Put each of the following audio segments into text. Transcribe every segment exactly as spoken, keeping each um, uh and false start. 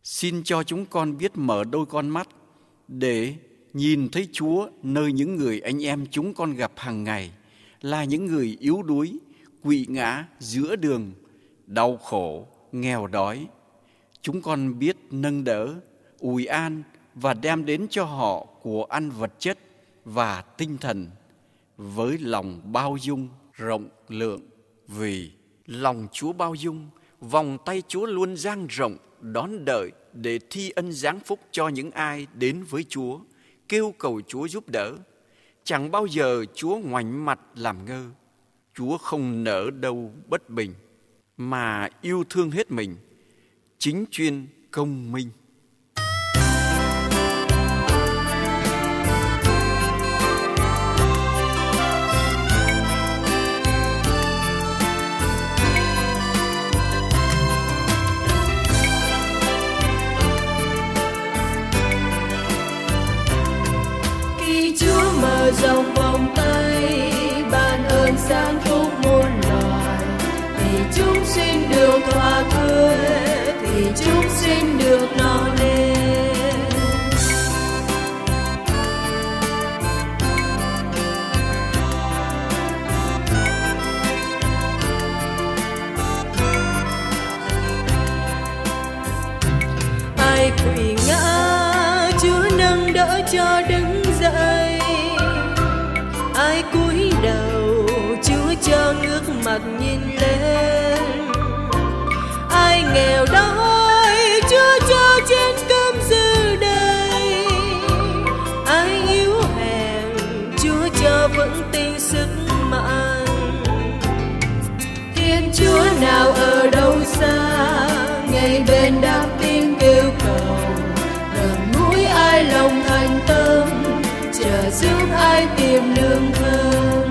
Xin cho chúng con biết mở đôi con mắt để nhìn thấy Chúa nơi những người anh em chúng con gặp hàng ngày, là những người yếu đuối, quỵ ngã giữa đường, đau khổ, nghèo đói. Chúng con biết nâng đỡ, ủi an và đem đến cho họ của ăn vật chất và tinh thần với lòng bao dung, rộng lượng. Vì lòng Chúa bao dung, vòng tay Chúa luôn dang rộng đón đợi để thi ân giáng phúc cho những ai đến với Chúa, kêu cầu Chúa giúp đỡ. Chẳng bao giờ Chúa ngoảnh mặt làm ngơ. Chúa không nỡ đâu bất bình, mà yêu thương hết mình, chính chuyên công minh. Chúa mở rộng vòng tay ban ơn sáng phúc muôn loài, thì chúng sinh được thỏa thuê, thì chúng sinh được no nê. Ai quỵ ngã Chúa nâng đỡ cho đứng dậy, ai cúi đầu Chúa cho ngước mặt nhìn lên, ai nghèo đói Chúa cho chén cơm dư đầy, ai yếu hèn Chúa cho vững tin sức mạnh. Thiên Chúa nào ở đâu xa, ngay bên đáp tiếng kêu cầu, gần gũi ai lòng thành tâm, chờ giúp ai tìm nương thơm.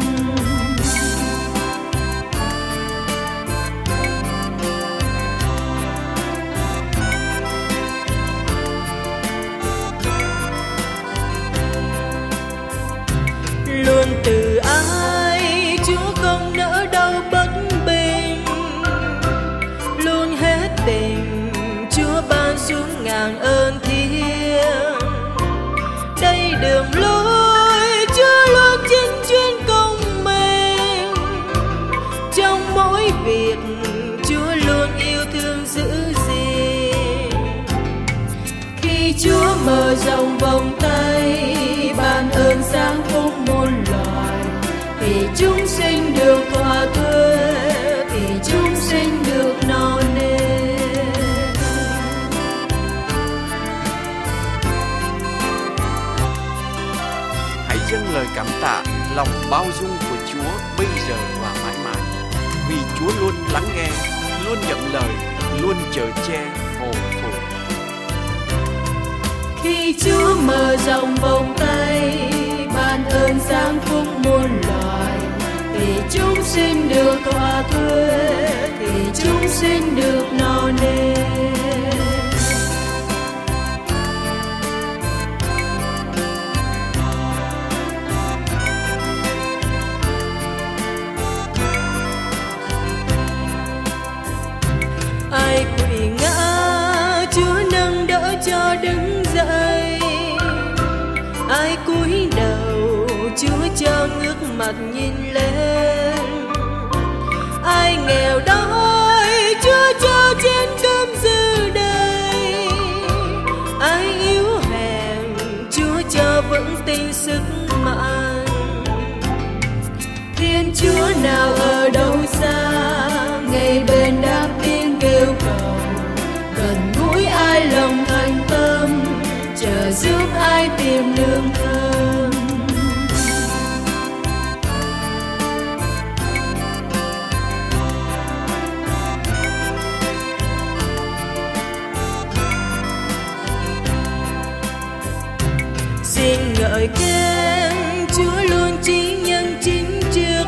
Luôn từ ai Chúa không nỡ đâu bất bình, luôn hết tình Chúa ban xuống ngàn ơn thiêng. Đây đường lối Chúa luôn chính chuyên công minh, trong mỗi việc Chúa luôn yêu thương giữ gìn. Khi Chúa mở rộng vòng tay ban ơn sáng phúc muôn loài, thì chúng sinh được thỏa thuê, thì chúng sinh được no nê. Dâng lời cảm tạ, lòng bao dung của Chúa bây giờ và mãi mãi, vì Chúa luôn lắng nghe, luôn nhận lời, luôn chở che phò phù. Khi Chúa mở rộng vòng tay ban ơn sáng phúc muôn loài, thì chúng sinh được thỏa thuê, thì chúng sinh được no nê. Ai quỵ ngã Chúa nâng đỡ cho đứng dậy, ai cúi đầu Chúa cho ngước mặt nhìn lên, ai nghèo đói Chúa cho chén cơm dư đầy, ai yếu hèn Chúa cho vững tin sức mạnh. Thiên Chúa nào ở đâu xa, ngay bên đáp tiếng kêu cầu, gần gũi ai lòng thành tâm, chờ giúp ai tìm nương thơm. Xin ngợi khen Chúa luôn chỉ nhân chính trực,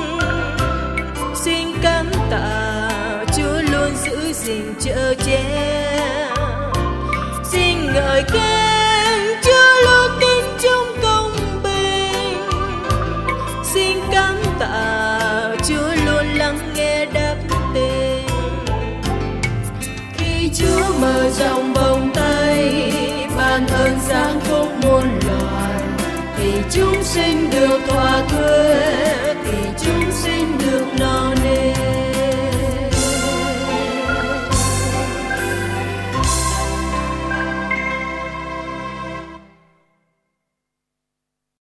xin cảm tạ Chúa luôn giữ gìn chở che. Xin ngợi khen Chúa luôn tin trong công bình, xin cảm tạ Chúa luôn lắng nghe đáp tình. Khi Chúa mở rộng vòng chúng sinh được thỏa thuê thì